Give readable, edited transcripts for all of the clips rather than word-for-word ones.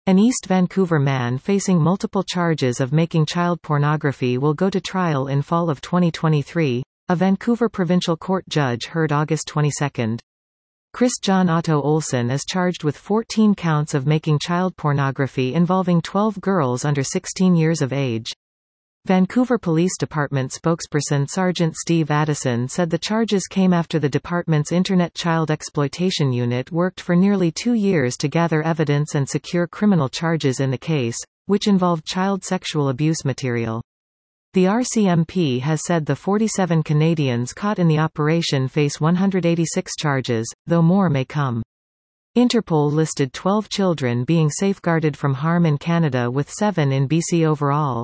An East Vancouver man facing multiple charges of making child pornography will go to trial in fall of 2023, a Vancouver provincial court judge heard August 22. Chris John Otto Olson is charged with 14 counts of making child pornography involving 12 girls under 16 years of age. Vancouver Police Department spokesperson Sergeant Steve Addison said the charges came after the department's Internet Child Exploitation Unit worked for nearly 2 years to gather evidence and secure criminal charges in the case, which involved child sexual abuse material. The RCMP has said the 47 Canadians caught in the operation face 186 charges, though more may come. Interpol listed 12 children being safeguarded from harm in Canada, with 7 in BC overall.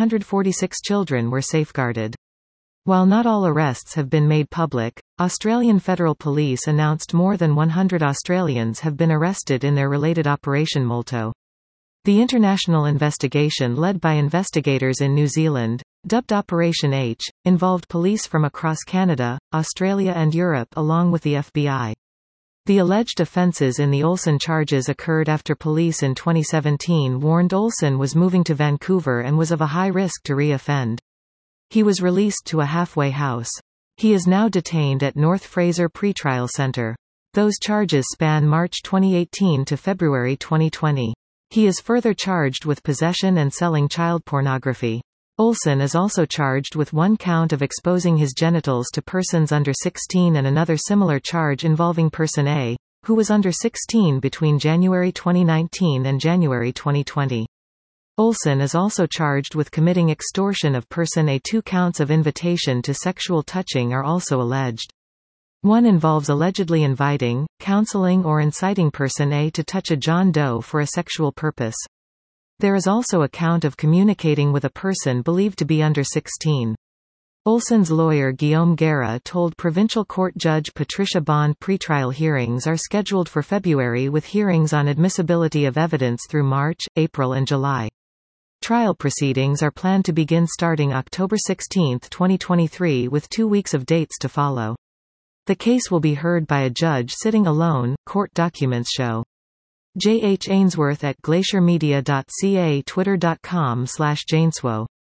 146 children were safeguarded. While not all arrests have been made public, Australian Federal Police announced more than 100 Australians have been arrested in their related Operation Molto. The international investigation, led by investigators in New Zealand, dubbed Operation H, involved police from across Canada, Australia and Europe along with the FBI. The alleged offences in the Olson charges occurred after police in 2017 warned Olson was moving to Vancouver and was of a high risk to re-offend. He was released to a halfway house. He is now detained at North Fraser Pretrial Centre. Those charges span March 2018 to February 2020. He is further charged with possession and selling child pornography. Olson is also charged with 1 count of exposing his genitals to persons under 16 and another similar charge involving person A, who was under 16 between January 2019 and January 2020. Olson is also charged with committing extortion of person A. 2 counts of invitation to sexual touching are also alleged. One involves allegedly inviting, counseling or inciting person A to touch a John Doe for a sexual purpose. There is also a count of communicating with a person believed to be under 16. Olson's lawyer Guillaume Guerra told Provincial Court Judge Patricia Bond pretrial hearings are scheduled for February, with hearings on admissibility of evidence through March, April and July. Trial proceedings are planned to begin starting October 16, 2023, with 2 weeks of dates to follow. The case will be heard by a judge sitting alone, court documents show. J. H. Ainsworth at glaciermedia.ca, twitter.com/Jainswo